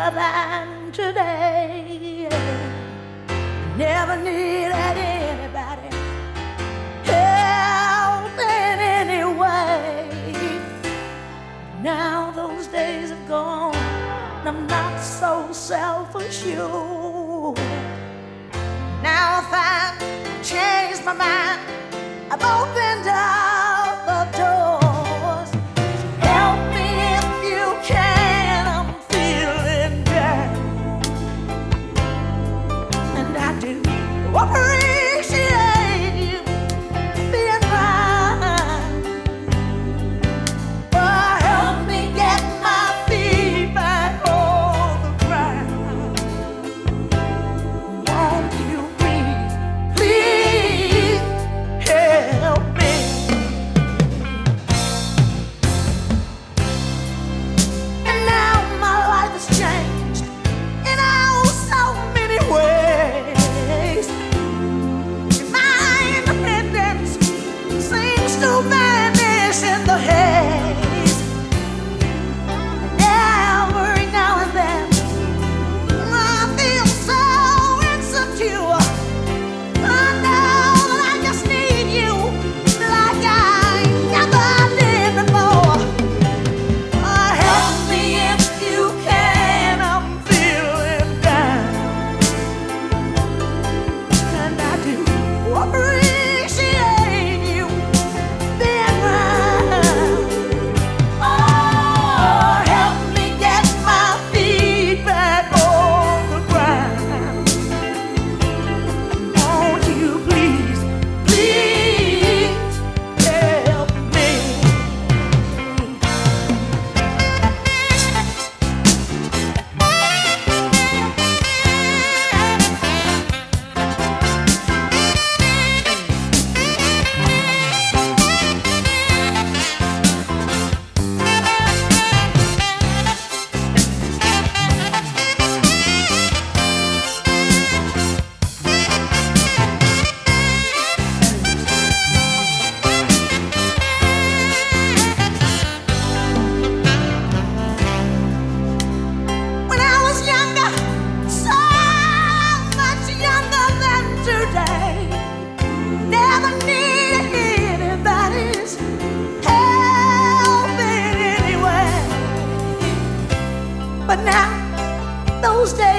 better than today. Never needed anybody help in any way. Now those days have gone, I'm not so self-assured. Now if I've changed my mind, I've opened up the doors. Help me if you can, I'm feeling down. And I do appreciate you being mine. But help me get my feet back on the ground. Won't you please help me? And now my life has changed in oh so many ways. My independence seems to vanish in the haze. Every now and then I feel so insecure. I know that I just need you like I never did before. Help me if you can, I'm feeling down. And I do appreciate you being mine. Oh, help me get my feet back on the ground. Won't you please help me? When I was younger, so much younger than today, never needed anybody's help in any way. But now, those days